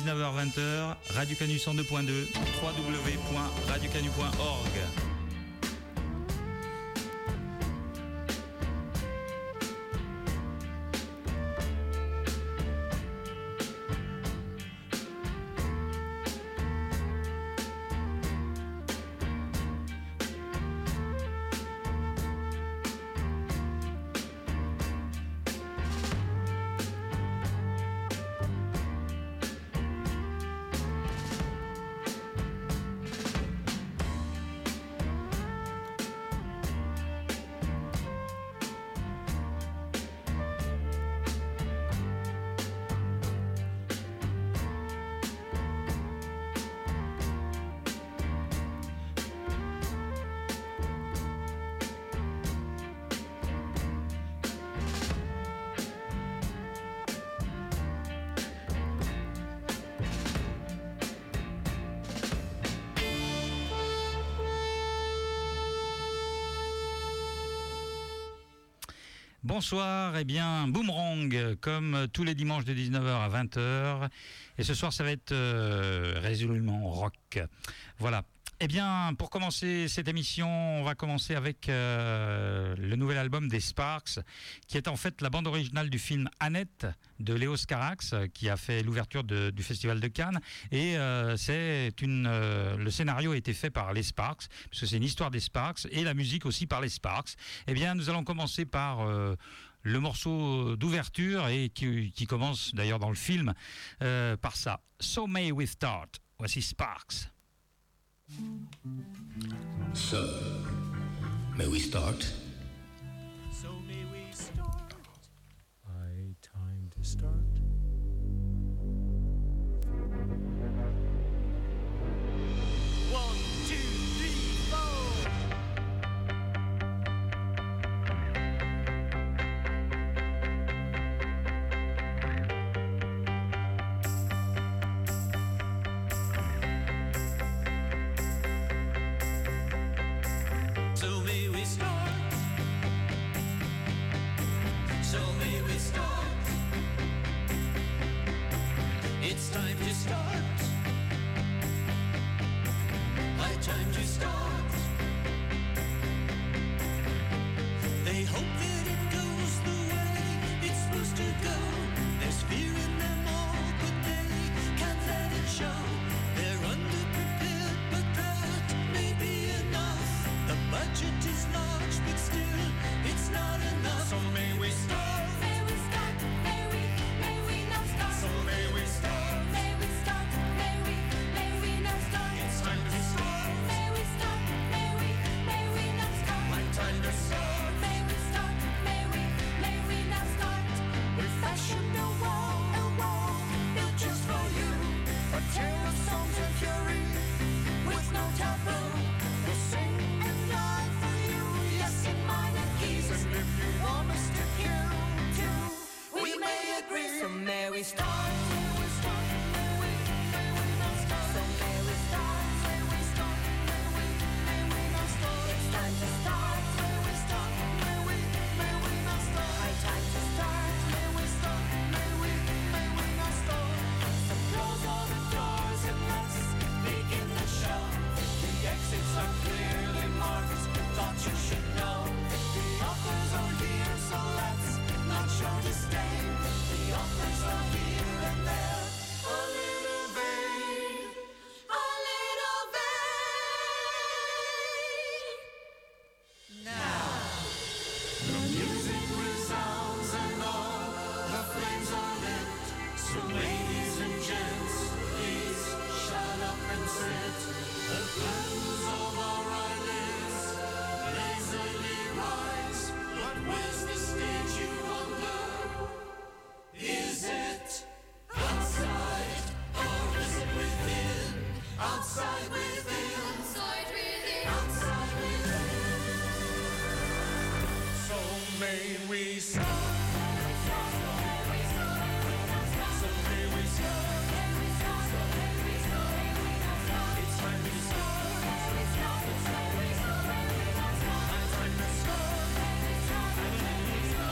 19h-20h, Radio Canu 102.2, www.radiocanu.org. Bonsoir, eh bien Boomerang, comme tous les dimanches de 19h à 20h. Et ce soir, ça va être résolument rock. Voilà. Eh bien, pour commencer cette émission, on va commencer avec le nouvel album des Sparks, qui est en fait la bande originale du film Annette de Léos Carax, qui a fait l'ouverture du Festival de Cannes. Et le scénario a été fait par les Sparks, parce que c'est une histoire des Sparks, et la musique aussi par les Sparks. Eh bien, nous allons commencer par le morceau d'ouverture, et qui commence d'ailleurs dans le film par ça. So May We Start. Voici Sparks. So, may we start? So may we start? High time to start. One, two, three, four. So may we start? So may we start? It's time to start. High time to start. They hope that it goes the way it's supposed to go. There's fear in them all, but they can't let it show. They're underprepared, but that may be enough. The budget is large, but still, it's not enough. So may we start? May we start? May we not start? So may we start? May we start? May we not start? It's time to start. May we start? May we not start? My time to start. May we start? May we not start? We fashioned a wall built just for you. A tale of songs and fury with no taboo. We'll sing and die for you, yes, in minor keys. And if you want us to kill too, we may agree. So may we start? May we start? May we not start? So may we start? May we start? May we not start? It's time to start. May we start? May we not start? High time to start. May we start? May we not start? So close all the doors and let's begin the show. The exits are clearly marked. Thought you should know. The offers are here, so let's not show disdain. The offers are here and there. A little vague. A little vague. The music resounds and all the flames are lit. So ladies and gents, please shut up and sit. The blues of our eyelids lazily rise. But where's the stage, you wonder? Is it outside or is it within? Outside within. Outside within. Outside within. So may we start. So may we start. It's time to start. It's time to start.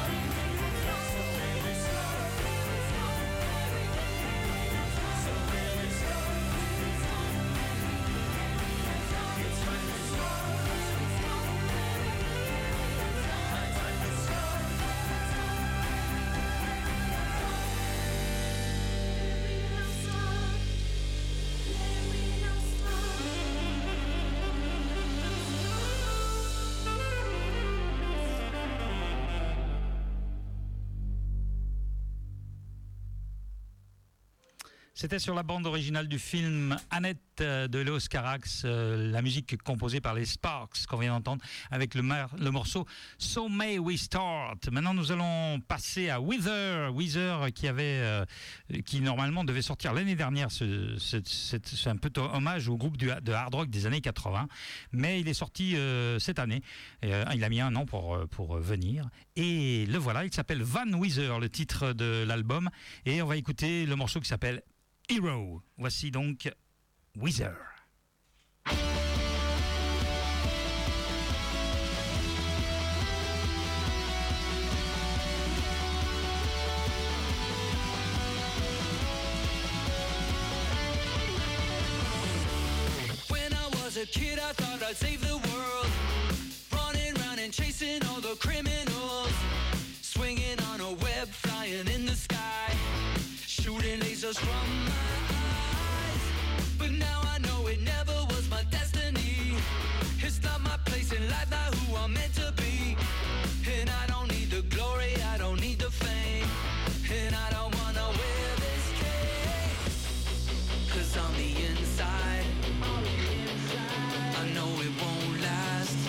So may we start. So may C'était sur la bande originale du film Annette de Léos Carax, la musique composée par les Sparks qu'on vient d'entendre avec le morceau So May We Start. Maintenant nous allons passer à Weezer qui normalement devait sortir l'année dernière. C'est un peu hommage au groupe de hard rock des années 80, mais il est sorti cette année. Il a mis un an pour venir et le voilà, il s'appelle Van Weezer, le titre de l'album, et on va écouter le morceau qui s'appelle Hero. Voici donc Weezer. When I was a kid, I thought I'd save the world, running around and chasing all the criminals, swinging on a web, flying in the sky, shooting lasers from my eyes. But now I know it never was my destiny. It's not my place in life, not who I'm meant to be. And I don't need the glory, I don't need the fame, and I don't wanna wear this cape. 'Cause on the inside, I know it won't last.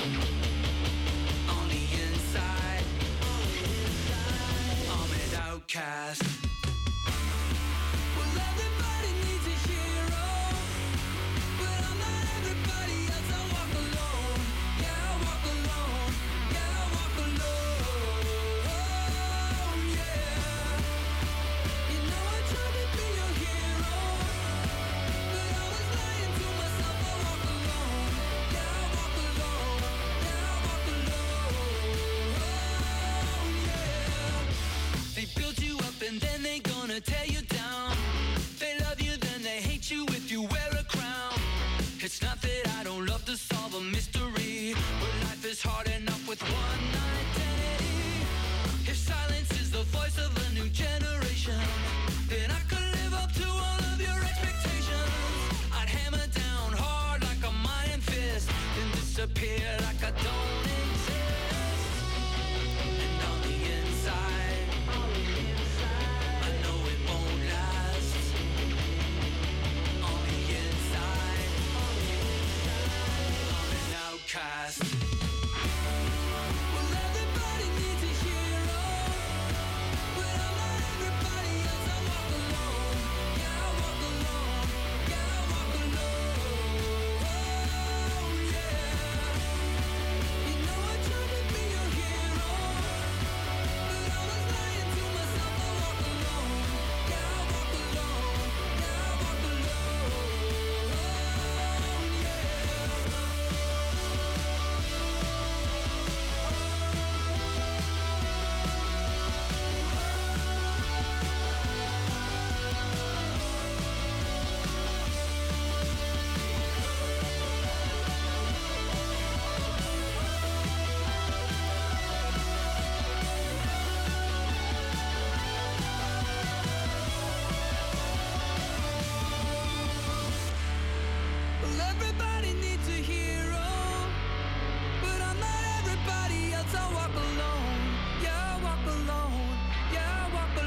On the inside, I'm an outcast. Well, everybody needs a hero, but I'm not everybody else. I walk alone, yeah, I walk alone, yeah, I walk alone, yeah. You know I tried to be a hero, but I was lying to myself. I walk alone, yeah, I walk alone, yeah, I walk alone, yeah. They build you up and then they gonna tear you down. They love you, then they hate you if you wear a crown. It's not that I don't love to solve a mystery, but life is hard enough with one identity. If silence is the voice of a new generation, then I could live up to all of your expectations. I'd hammer down hard like a iron fist, then disappear like I don't exist. And on the inside, I know it won't last. On the inside, I'm an outcast. Well, everybody needs a hero, but I'm not everybody else. I walk alone, yeah, I walk alone, yeah, I walk alone, yeah. You know I tried to be a hero, but I was lying to myself. I walk alone, yeah, I walk alone, yeah, I walk alone, well, everybody needs a hero, but I'm not everybody else. I walk alone, yeah, I walk alone, yeah, I walk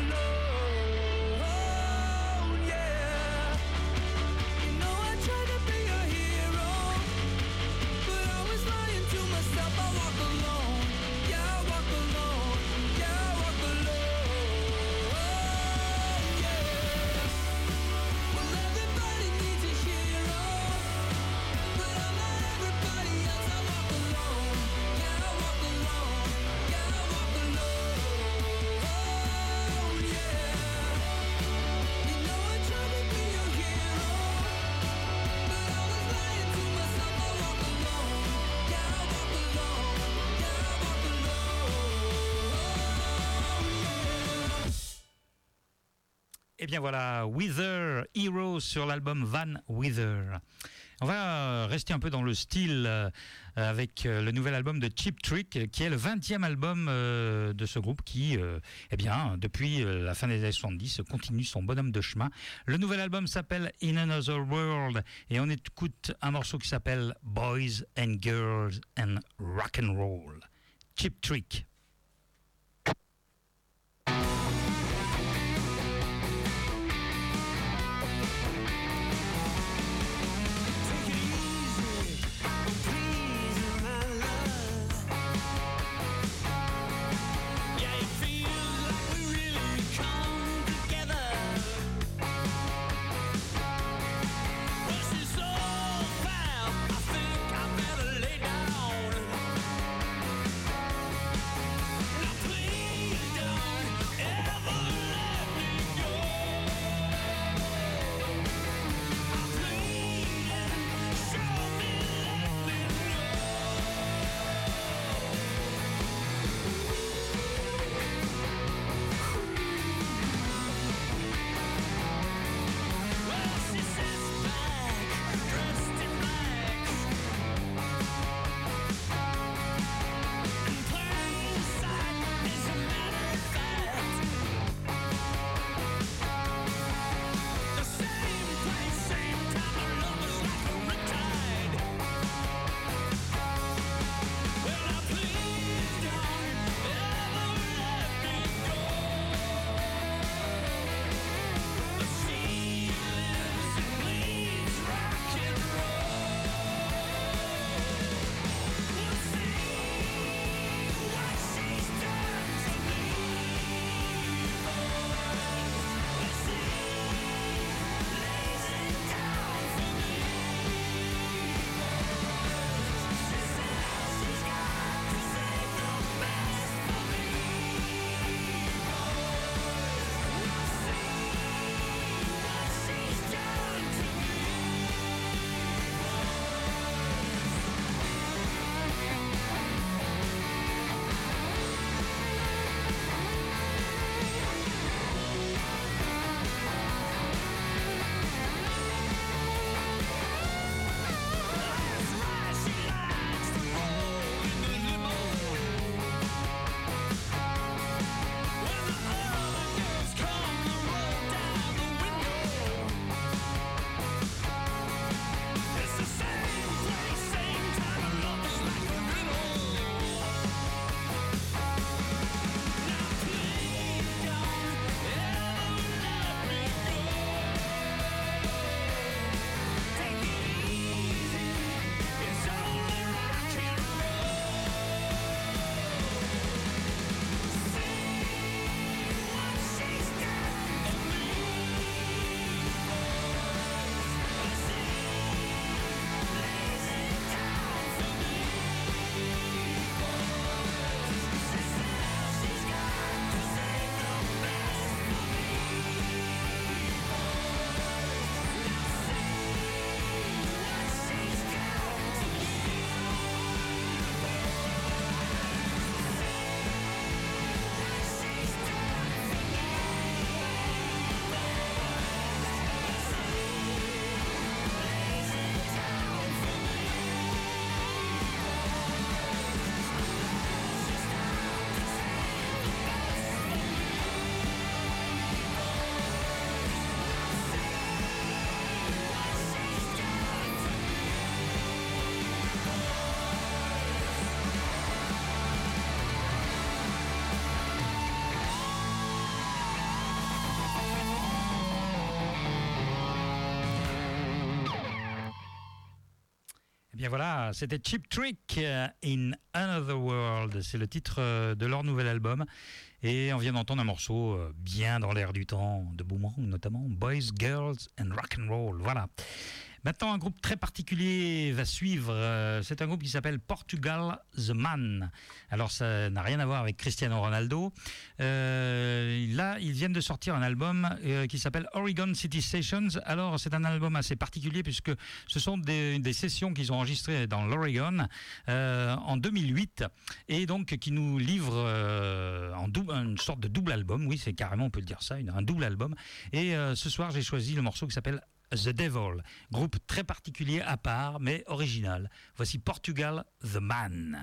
alone, yeah. You know I tried to be a hero, but I was lying to myself. I walk alone, yeah, I walk alone, yeah, I walk alone, yeah. Well, everybody needs a hero, but I'm not everybody else. I walk alone, yeah, I walk alone, yeah, I walk alone, yeah. You know I tried to be a hero, but I was lying to myself. I walk alone, yeah, I walk alone, yeah, I walk alone, yeah. Eh bien voilà, Weezer, Hero sur l'album Van Weezer. On va rester un peu dans le style avec le nouvel album de Cheap Trick, qui est le 20e album de ce groupe qui, eh bien, depuis la fin des années 70, continue son bonhomme de chemin. Le nouvel album s'appelle In Another World et on écoute un morceau qui s'appelle Boys and Girls and Rock and Roll. Cheap Trick. Bien voilà, c'était Cheap Trick in Another World. C'est le titre de leur nouvel album. Et on vient d'entendre un morceau bien dans l'air du temps de Boomerang, notamment Boys, Girls and Rock and Roll. Voilà. Maintenant, un groupe très particulier va suivre. C'est un groupe qui s'appelle Portugal The Man. Alors, ça n'a rien à voir avec Cristiano Ronaldo. Là, ils viennent de sortir un album qui s'appelle Oregon City Sessions. Alors, c'est un album assez particulier puisque ce sont des sessions qu'ils ont enregistrées dans l'Oregon en 2008 et donc qui nous livrent une sorte de double album. Oui, c'est carrément, on peut le dire ça, un double album. Et ce soir, j'ai choisi le morceau qui s'appelle The Devil, groupe très particulier à part, mais original. Voici Portugal The Man.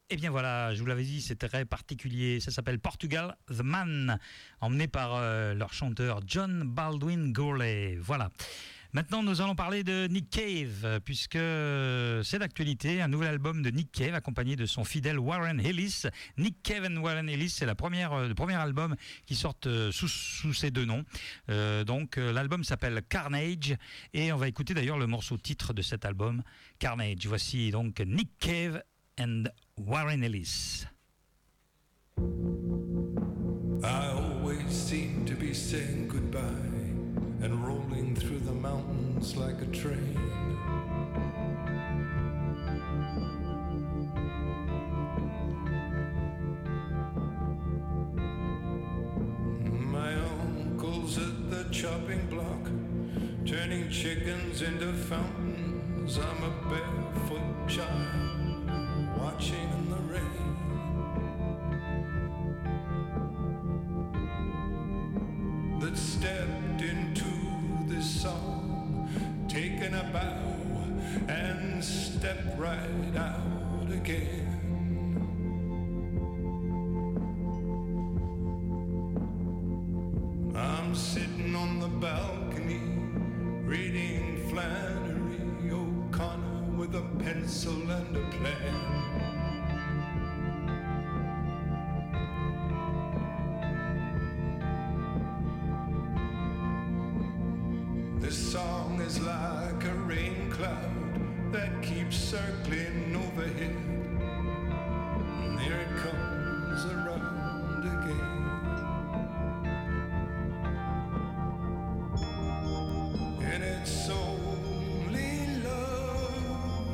Eh bien voilà, je vous l'avais dit, c'est très particulier. Ça s'appelle Portugal The Man, emmené par leur chanteur John Baldwin Gourlay. Voilà. Maintenant, nous allons parler de Nick Cave, puisque c'est d'actualité. Un nouvel album de Nick Cave, accompagné de son fidèle Warren Ellis. Nick Cave and Warren Ellis, c'est le premier album qui sort sous ces deux noms. Donc, l'album s'appelle Carnage, et on va écouter d'ailleurs le morceau titre de cet album, Carnage. Voici donc Nick Cave and Warren Ellis. I always seem to be saying goodbye and rolling through the mountains like a train. My uncle's at the chopping block, turning chickens into fountains. I'm a barefoot child watching in the rain. That stepped into this song, taken a bow and stepped right out again. I'm sitting on the balcony reading Flannery O'Connor with a pencil and a plan. This song is like a rain cloud that keeps circling overhead. And there it comes around again. And it's only love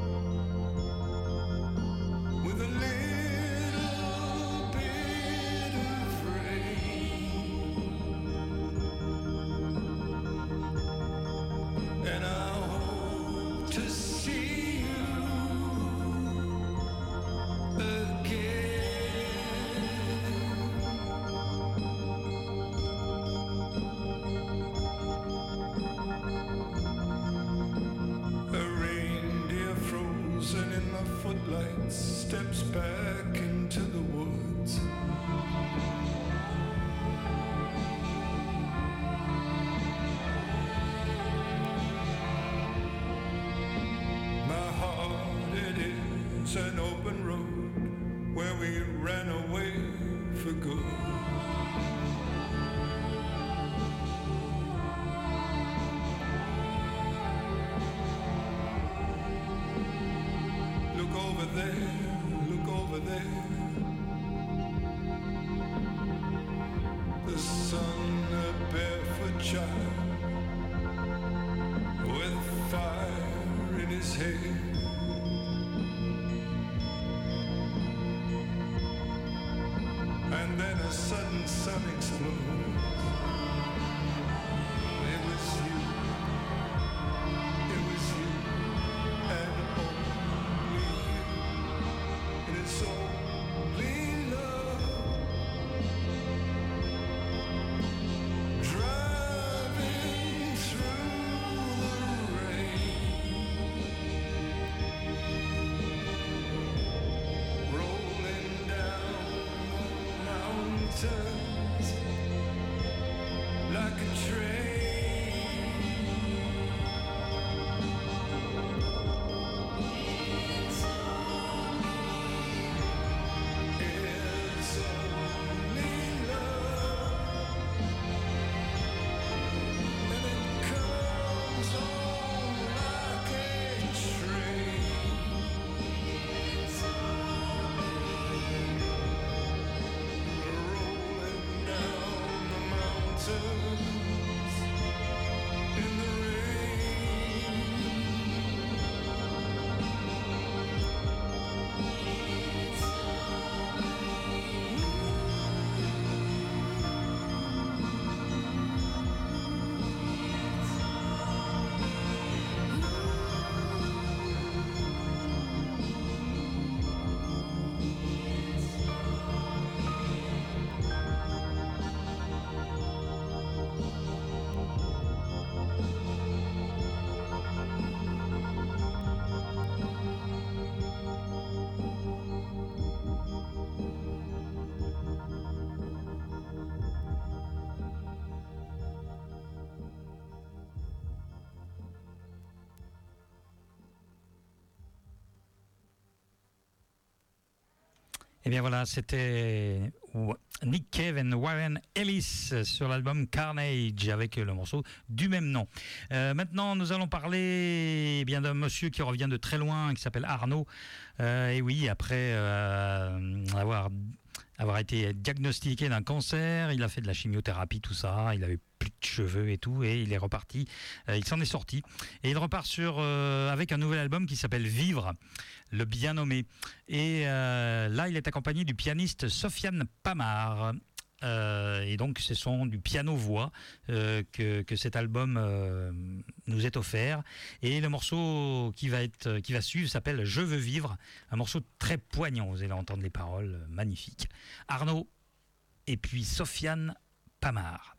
with a little bit of rain. And I hope to see you again. A reindeer frozen in the footlights steps back into the woods. My heart, it is an open road where we ran away for good. Look over there, look over there. The son, a barefoot child with fire in his hair. And then a sudden sun explodes. It was you, and only you, and it's only love Et bien voilà, c'était Nick Cave et Warren Ellis sur l'album Carnage avec le morceau du même nom. Maintenant, nous allons parler bien d'un monsieur qui revient de très loin, qui s'appelle Arnaud. Et oui, après avoir été diagnostiqué d'un cancer, il a fait de la chimiothérapie, tout ça, il avait plus de cheveux et tout, et il est reparti, il s'en est sorti, et il repart avec un nouvel album qui s'appelle Vivre, le bien nommé, et là il est accompagné du pianiste Sofiane Pamar, et donc ce sont du piano-voix que cet album nous est offert, et le morceau qui va suivre s'appelle Je veux vivre, un morceau très poignant, vous allez entendre les paroles magnifiques. Arnaud et puis Sofiane Pamar.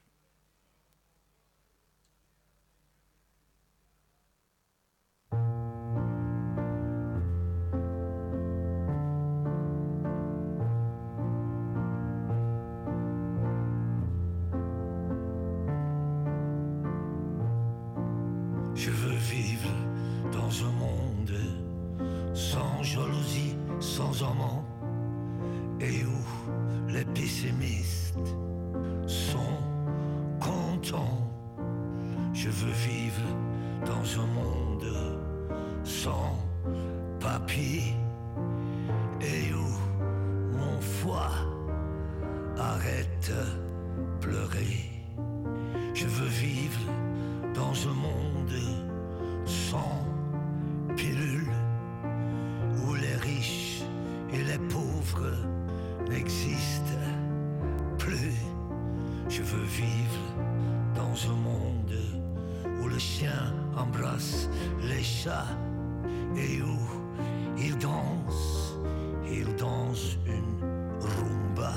Je veux vivre dans un monde sans jalousie, sans amant, et où les pessimistes sont contents. Je veux vivre dans un monde sans papier, et où mon foie arrête pleurer. Je veux vivre dans un monde sans pilule, où les riches et les pauvres n'existent plus. Je veux vivre dans un monde où le chien embrasse les chats et où ils dansent une rumba.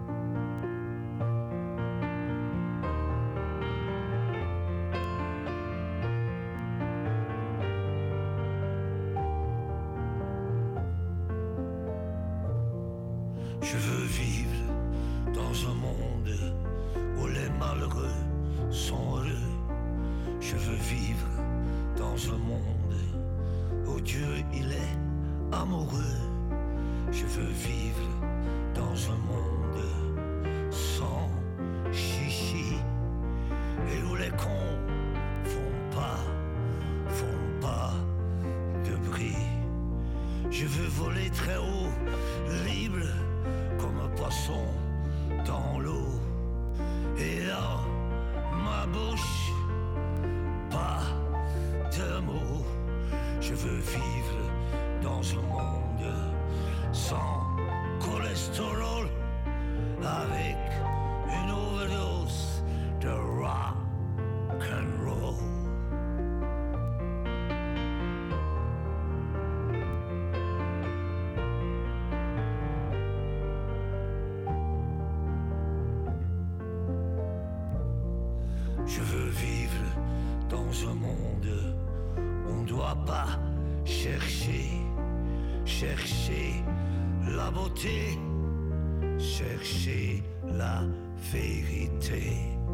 Je veux vivre dans un monde où les malheureux sont heureux. Je veux vivre dans un monde où Dieu il est amoureux. Je veux vivre dans un monde sans chichi, et où les cons font pas de bruit. Je veux voler très haut, libre comme un poisson dans l'eau, et dans ma bouche pas de mots. Je veux vivre dans un monde sans cholestérol, avec une overdose de rock and roll. Je veux vivre dans un monde où on ne doit pas chercher la beauté, chercher la vérité.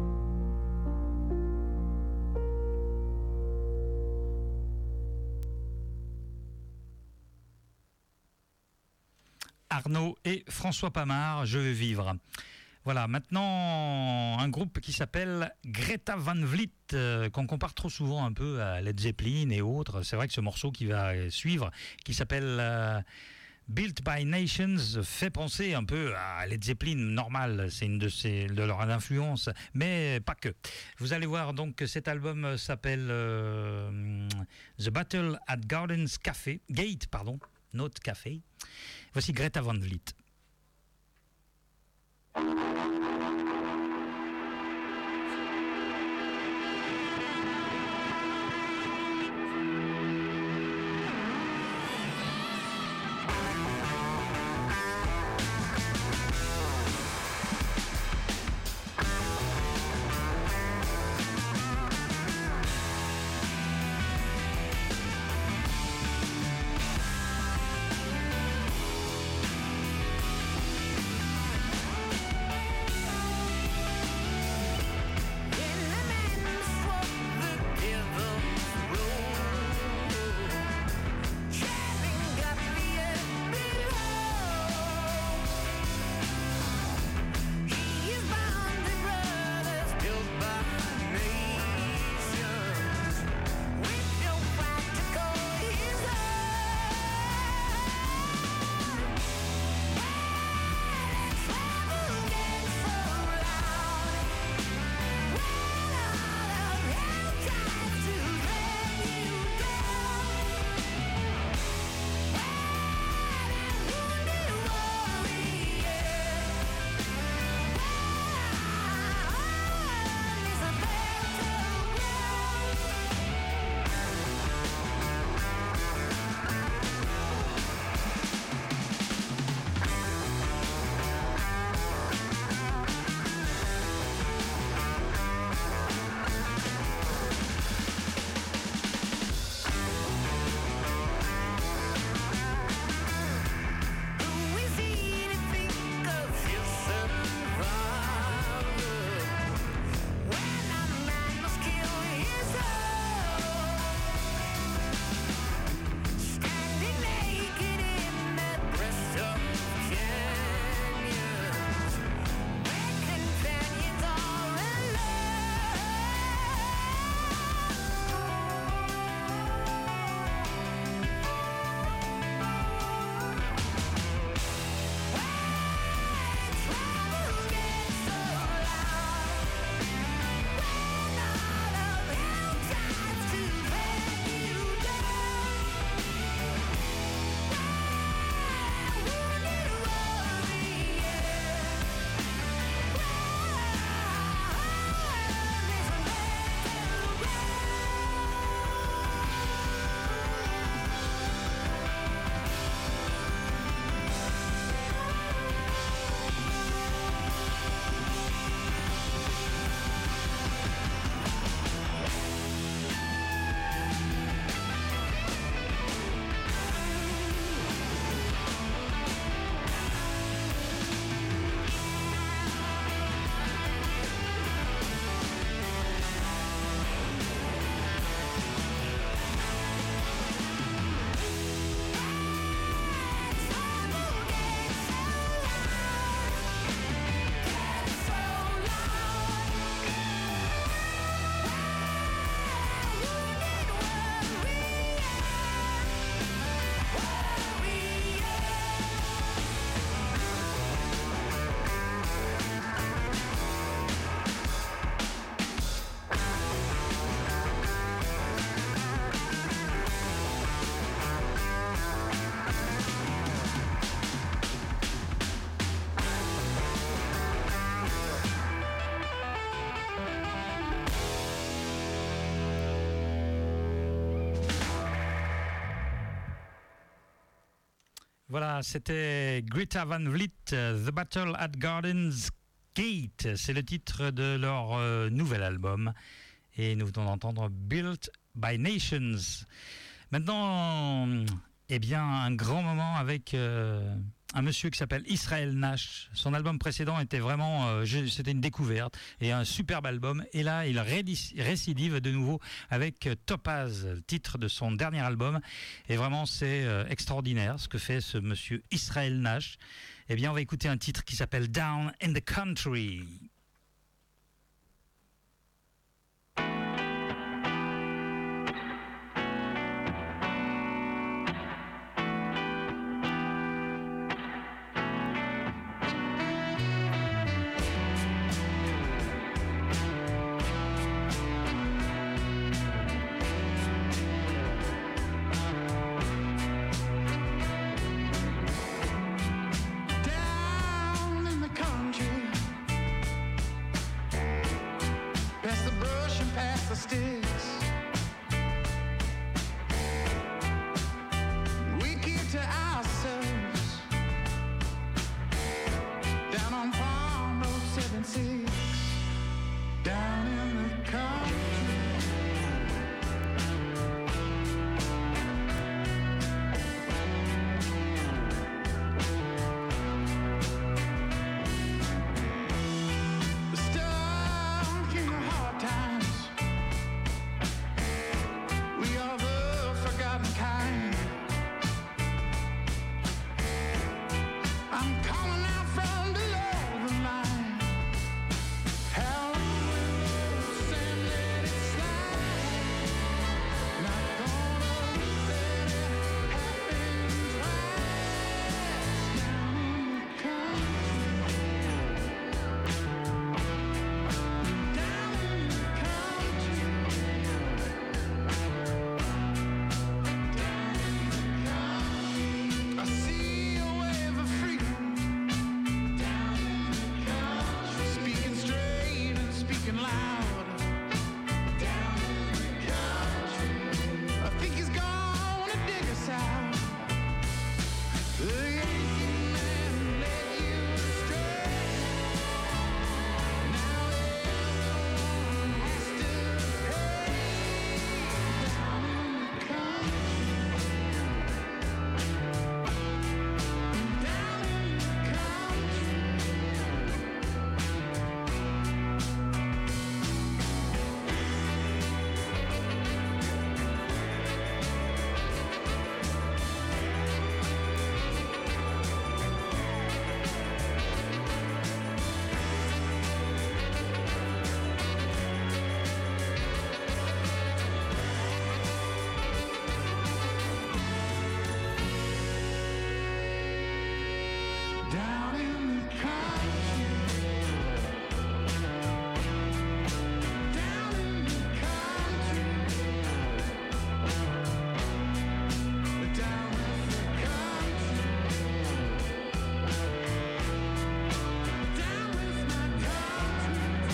Arnaud et François Pamar, Je veux vivre. Voilà, maintenant un groupe qui s'appelle Greta Van Vliet, qu'on compare trop souvent un peu à Led Zeppelin et autres. C'est vrai que ce morceau qui va suivre, qui s'appelle Built by Nations, fait penser un peu à Led Zeppelin, normal, c'est une de leurs influences, mais pas que. Vous allez voir donc que cet album s'appelle The Battle at Gate, Note Café. Voici Greta Van Vliet. Voilà, c'était Greta Van Vliet, The Battle at Garden's Gate. C'est le titre de leur nouvel album. Et nous venons d'entendre Built by Nations. Maintenant, eh bien, un grand moment avec un monsieur qui s'appelle Israel Nash. Son album précédent était vraiment, c'était une découverte et un superbe album. Et là, il récidive de nouveau avec Topaz, le titre de son dernier album. Et vraiment, c'est extraordinaire ce que fait ce monsieur Israel Nash. Eh bien, on va écouter un titre qui s'appelle Down in the Country. Down in the country, past the brush and past the sticks, we keep to ourselves. Down on Farm Road 76, down in the country. Stuck in the hard times, we are the forgotten kind. I'm calling out from below the line. How long will the sand let it slide? Not gonna let it happen twice. Down in the country, down in the country, I see a wave of freedom. Down in the country, speaking straight and speaking loud. Down in the country, I think he's gonna dig us out. The Yankee man led you astray. Now everyone has to pay. Down in the country, down in the country. Down in the country, down in the country, down in the country, down with my country.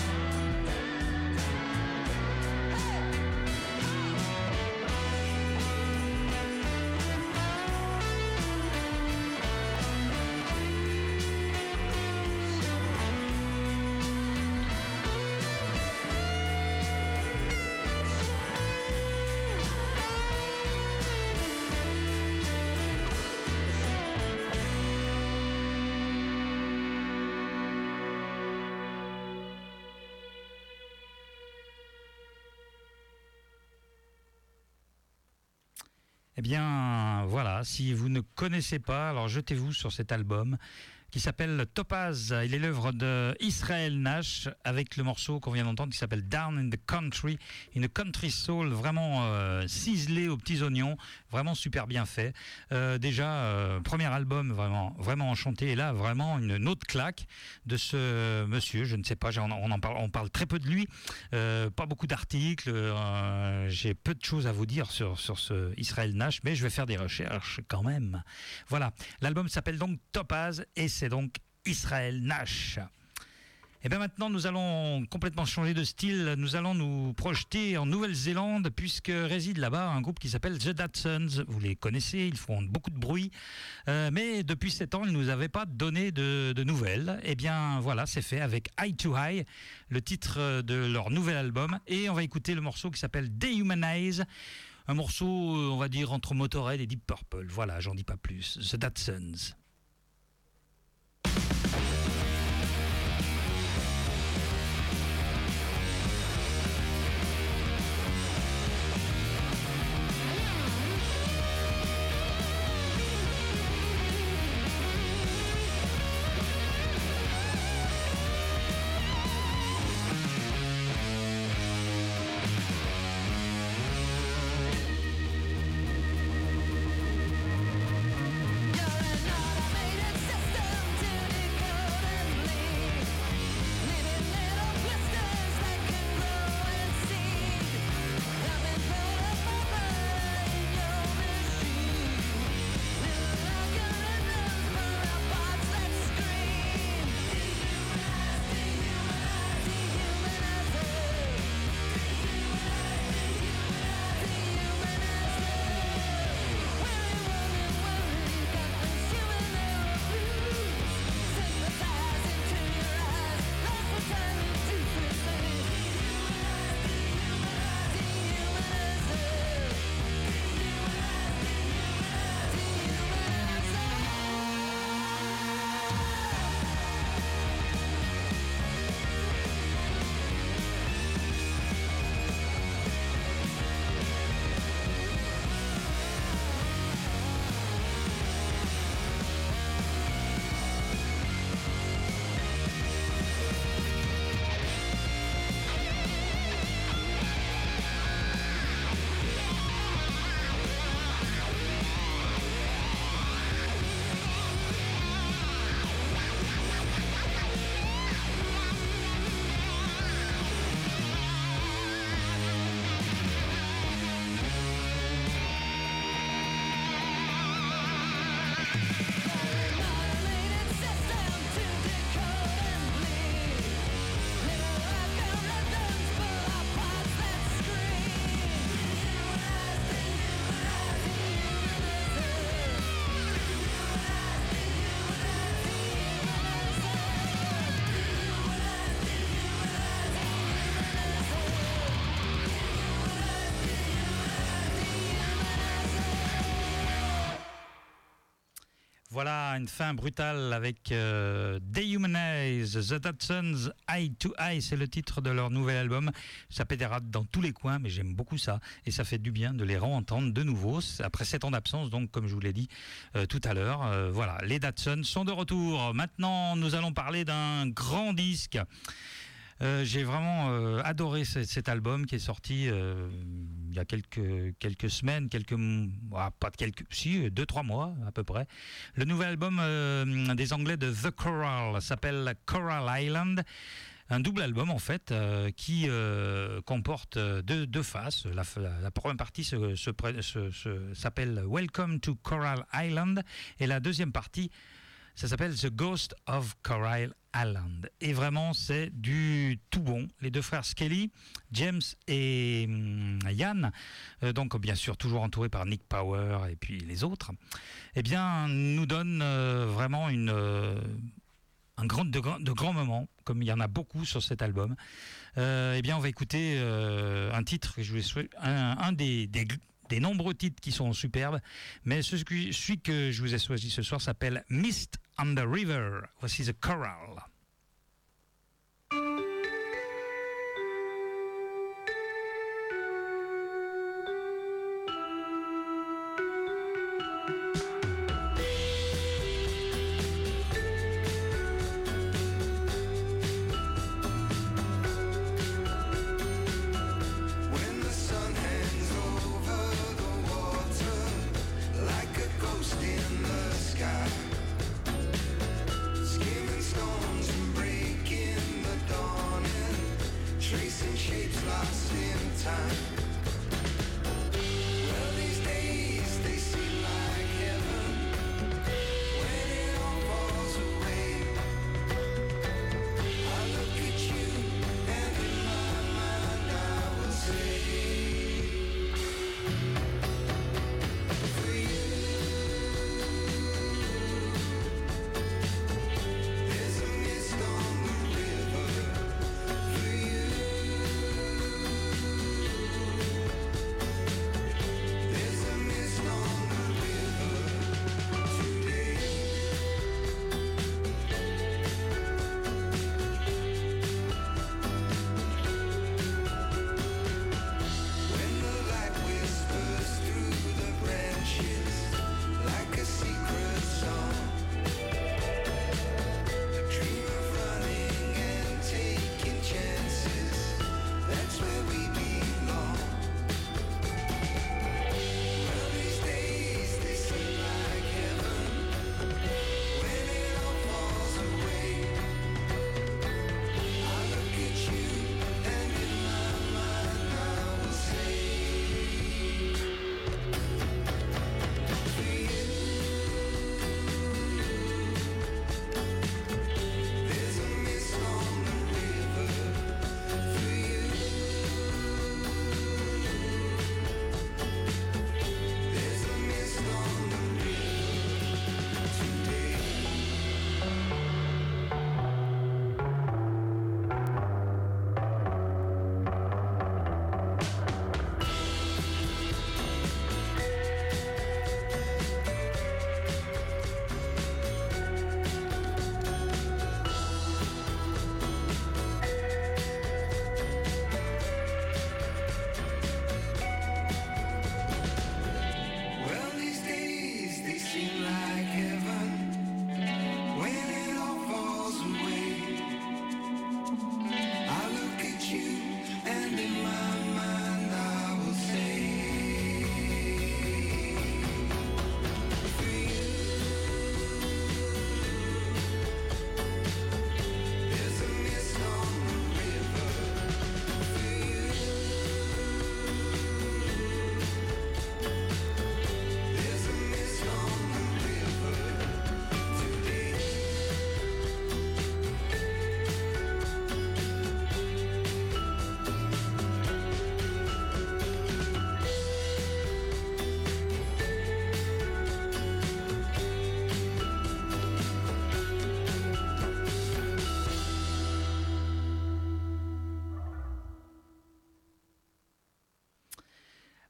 Eh bien, voilà, si vous ne connaissez pas, alors jetez-vous sur cet album qui s'appelle Topaz. Il est l'œuvre de Israel Nash avec le morceau qu'on vient d'entendre qui s'appelle Down in the Country, une country soul vraiment ciselée aux petits oignons, vraiment super bien fait. Déjà, premier album vraiment enchanté, et là vraiment une autre claque de ce monsieur, je ne sais pas, on parle très peu de lui, pas beaucoup d'articles, j'ai peu de choses à vous dire sur ce Israel Nash, mais je vais faire des recherches quand même. Voilà, l'album s'appelle donc Topaz et c'est donc Israel Nash. Et bien maintenant, nous allons complètement changer de style. Nous allons nous projeter en Nouvelle-Zélande, puisque réside là-bas un groupe qui s'appelle The Datsuns. Vous les connaissez, ils font beaucoup de bruit. Mais depuis 7 ans, ils ne nous avaient pas donné de nouvelles. Et bien voilà, c'est fait avec Eye to Eye, le titre de leur nouvel album. Et on va écouter le morceau qui s'appelle Dehumanize. Un morceau, on va dire, entre Motorhead et Deep Purple. Voilà, j'en dis pas plus. The Datsuns. Voilà, une fin brutale avec Dehumanize, The Datsuns, Eye to Eye, c'est le titre de leur nouvel album. Ça pédérate dans tous les coins, mais j'aime beaucoup ça. Et ça fait du bien de les réentendre de nouveau, après 7 ans d'absence, donc comme je vous l'ai dit tout à l'heure. Voilà, les Datsuns sont de retour. Maintenant, nous allons parler d'un grand disque. J'ai vraiment adoré cet album qui est sorti il y a quelques semaines, 2-3 mois à peu près. Le nouvel album des Anglais de The Coral s'appelle Coral Island. Un double album en fait qui comporte deux faces. La première partie s'appelle Welcome to Coral Island et la deuxième partie ça s'appelle The Ghost of Coral Island. Et vraiment, c'est du tout bon. Les deux frères Skelly, James et Yann, donc bien sûr toujours entourés par Nick Power et puis les autres, eh bien, nous donnent vraiment de grands moments, comme il y en a beaucoup sur cet album. Eh bien, on va écouter un titre, un des nombreux titres qui sont superbes, mais celui que je vous ai choisi ce soir s'appelle Mist on the River. Voici The Coral. In the sky, skimming stones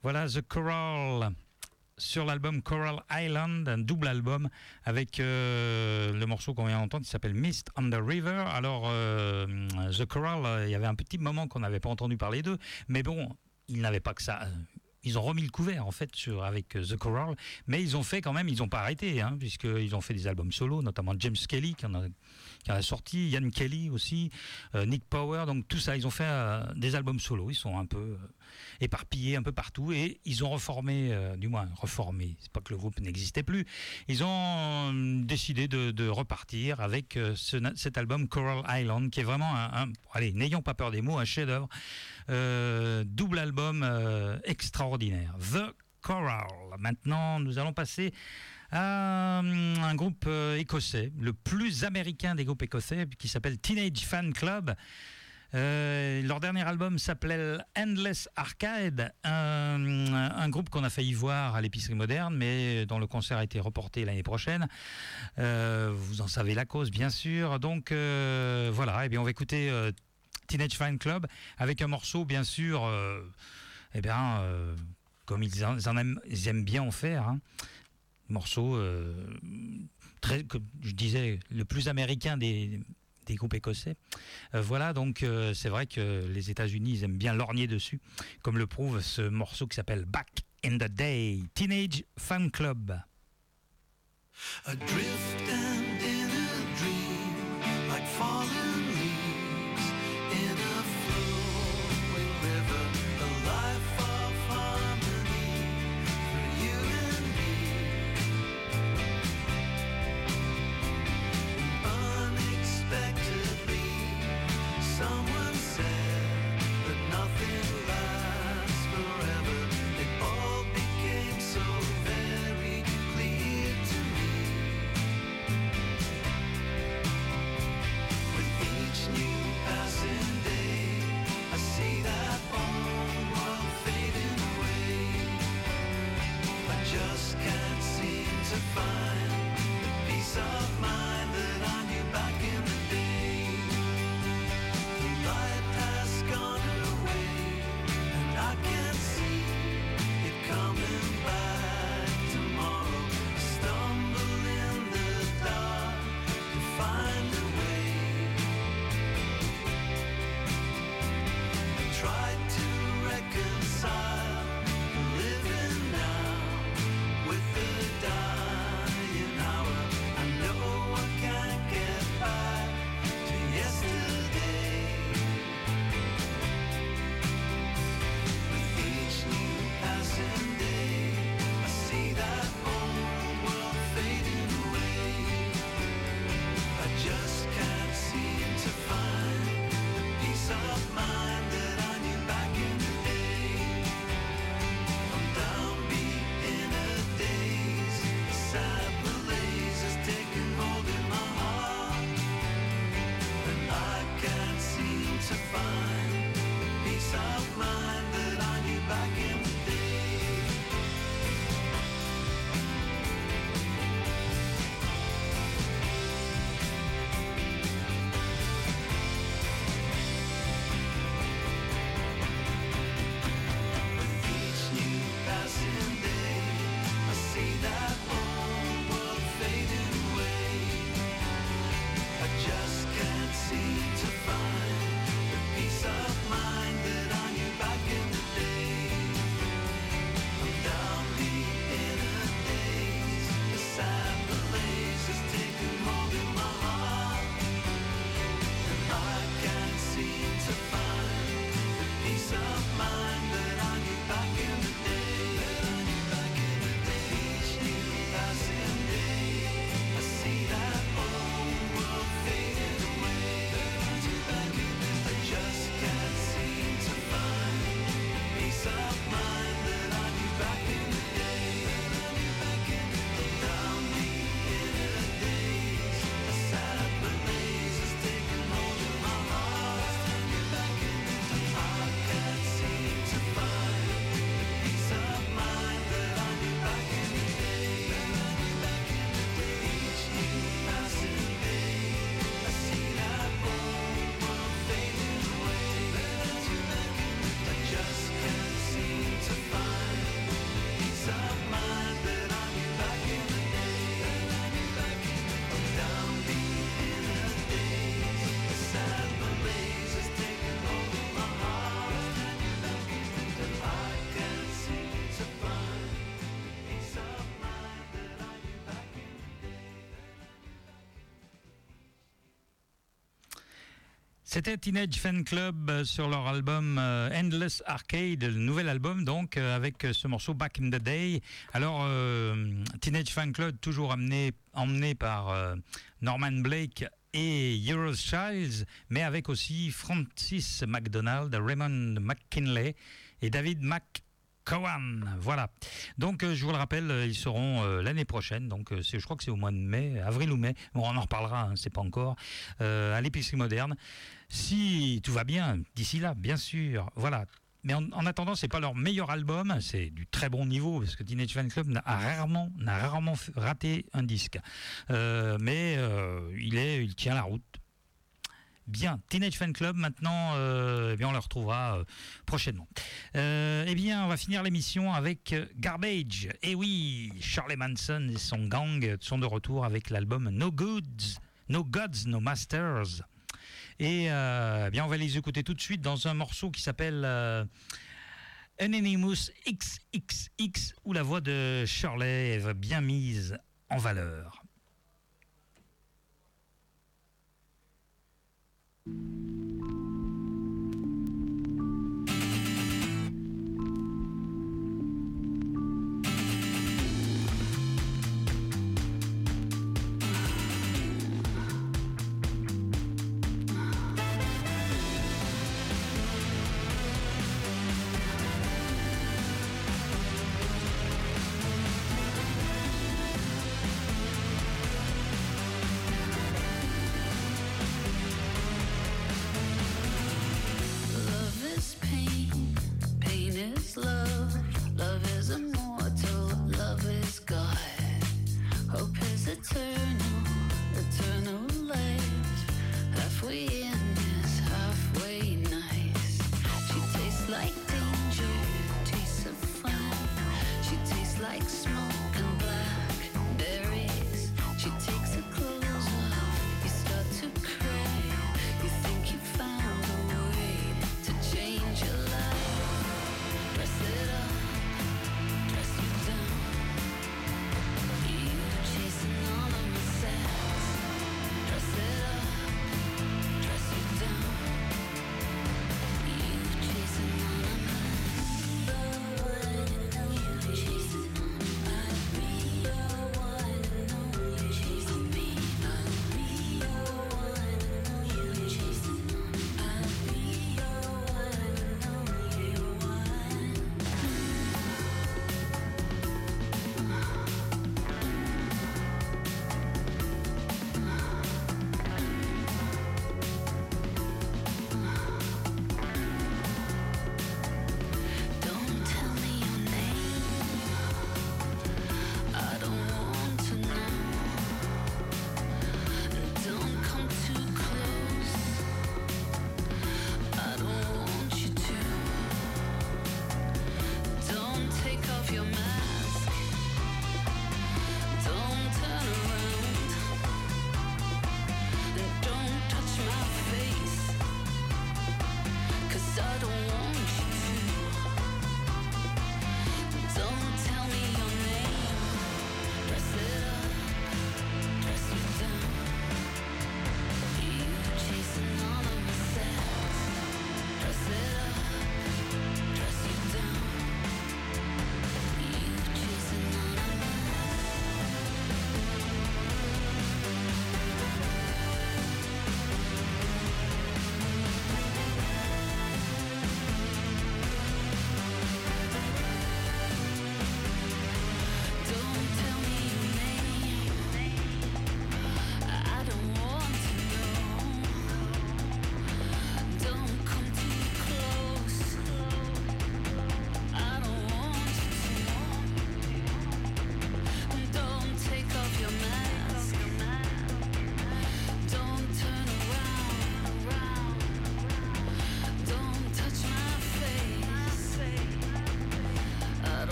Voilà The Coral sur l'album Coral Island, un double album avec le morceau qu'on vient d'entendre qui s'appelle Mist on the River. Alors The Coral, il y avait un petit moment qu'on n'avait pas entendu parler d'eux, mais bon, ils n'avaient pas que ça. Ils ont remis le couvert en fait avec The Coral, mais ils ont fait quand même, ils n'ont pas arrêté, hein, puisqu'ils ont fait des albums solo, notamment James Kelly qui en a sorti, Ian Kelly aussi, Nick Power, donc tout ça, ils ont fait des albums solo, ils sont un peu éparpillés un peu partout et ils ont reformé, c'est pas que le groupe n'existait plus, ils ont décidé de repartir avec cet album Coral Island qui est vraiment allez, n'ayons pas peur des mots, un chef-d'œuvre, double album extraordinaire, The Coral. Maintenant, nous allons passer à un groupe écossais, le plus américain des groupes écossais, qui s'appelle Teenage Fan Club. Leur dernier album s'appelait Endless Arcade, un groupe qu'on a failli voir à l'épicerie moderne, mais dont le concert a été reporté l'année prochaine. Vous en savez la cause, bien sûr. Donc voilà, et bien on va écouter Teenage Fan Club avec un morceau, bien sûr, comme ils aiment bien en faire, hein. Morceau très, comme je disais, le plus américain des groupes écossais. Voilà, donc c'est vrai que les États-Unis, ils aiment bien lorgner dessus, comme le prouve ce morceau qui s'appelle Back in the Day, Teenage Fan Club. Adrift and in a dream, like fallen leaves in a flowing river, a life of harmony for you and me. Unexpectedly, someone said that nothing lasts forever. It all became so very clear to me. C'était Teenage Fan Club sur leur album Endless Arcade, le nouvel album donc avec ce morceau Back in the Day. Alors Teenage Fan Club toujours emmené par Norman Blake et Euros Childs, mais avec aussi Francis McDonald, Raymond McKinley et David McCowan. Voilà. Donc je vous le rappelle, ils seront l'année prochaine. Donc je crois que c'est au mois de mai, avril ou mai. Bon, on en reparlera, hein, c'est pas encore. À l'épicerie moderne. Si tout va bien d'ici là, bien sûr. Voilà. Mais en attendant, c'est pas leur meilleur album, c'est du très bon niveau parce que Teenage Fan Club n'a rarement raté un disque. Mais il tient la route. Bien, Teenage Fan Club, maintenant, eh bien, on le retrouvera prochainement. Eh bien, on va finir l'émission avec Garbage. Et oui, Charlie Manson et son gang sont de retour avec l'album No Gods, No Masters. Et eh bien, on va les écouter tout de suite dans un morceau qui s'appelle Anonymous XXX, où la voix de Shirley est bien mise en valeur.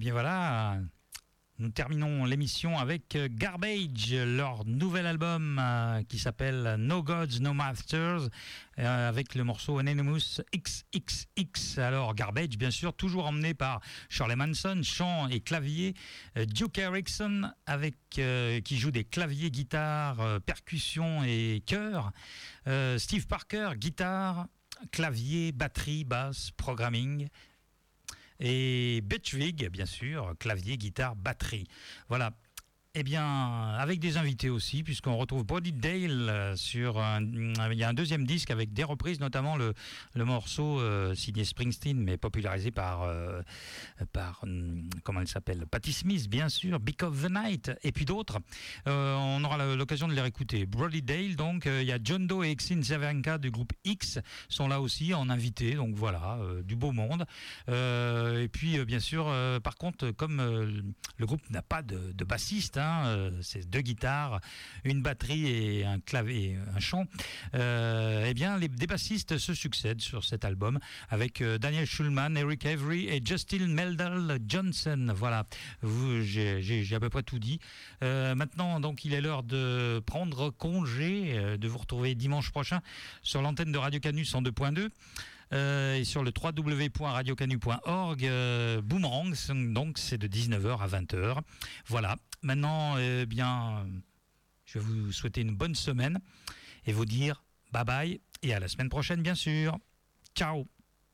bien voilà, nous terminons l'émission avec Garbage, leur nouvel album qui s'appelle No Gods, No Masters, avec le morceau Anonymous XXX. Alors Garbage, bien sûr, toujours emmené par Shirley Manson, chant et clavier, Duke Erickson qui joue des claviers, guitare, percussion et chœur, Steve Parker, guitare, clavier, batterie, basse, programming, et Butch Vig, bien sûr, clavier, guitare, batterie. Voilà. Eh bien, avec des invités aussi, puisqu'on retrouve Brody Dalle il y a un deuxième disque avec des reprises, notamment le morceau signé Springsteen, mais popularisé par comment elle s'appelle, Patti Smith, bien sûr, Beak of the Night, et puis d'autres. On aura l'occasion de les réécouter. Brody Dalle, donc, il y a John Doe et Exene Cervenka du groupe X sont là aussi en invité, donc voilà, du beau monde. Et puis, bien sûr, par contre, comme le groupe n'a pas de bassiste, c'est 2 guitares, une batterie et un clavier, un chant. Eh bien, des bassistes se succèdent sur cet album avec Daniel Schulman, Eric Avery et Justin Meldal Johnson. Voilà, j'ai à peu près tout dit. Maintenant, donc, il est l'heure de prendre congé, de vous retrouver dimanche prochain sur l'antenne de Radio Canu 102.2. Et sur le www.radiocanu.org, Boomerang, donc c'est de 19h à 20h. Voilà. Maintenant, bien, je vais vous souhaiter une bonne semaine et vous dire bye bye et à la semaine prochaine, bien sûr. Ciao.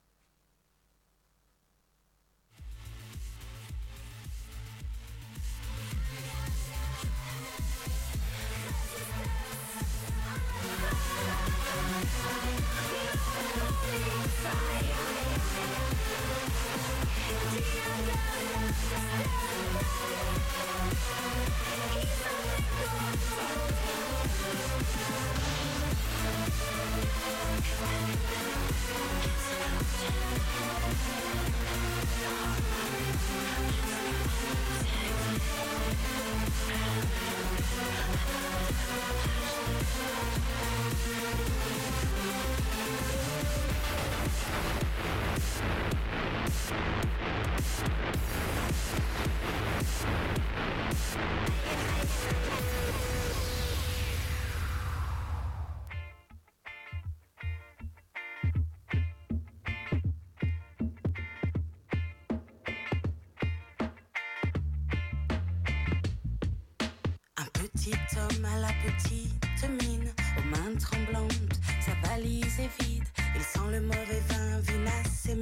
Petit homme à la petite mine, aux mains tremblantes, sa valise est vide, il sent le mauvais vin, vinasse et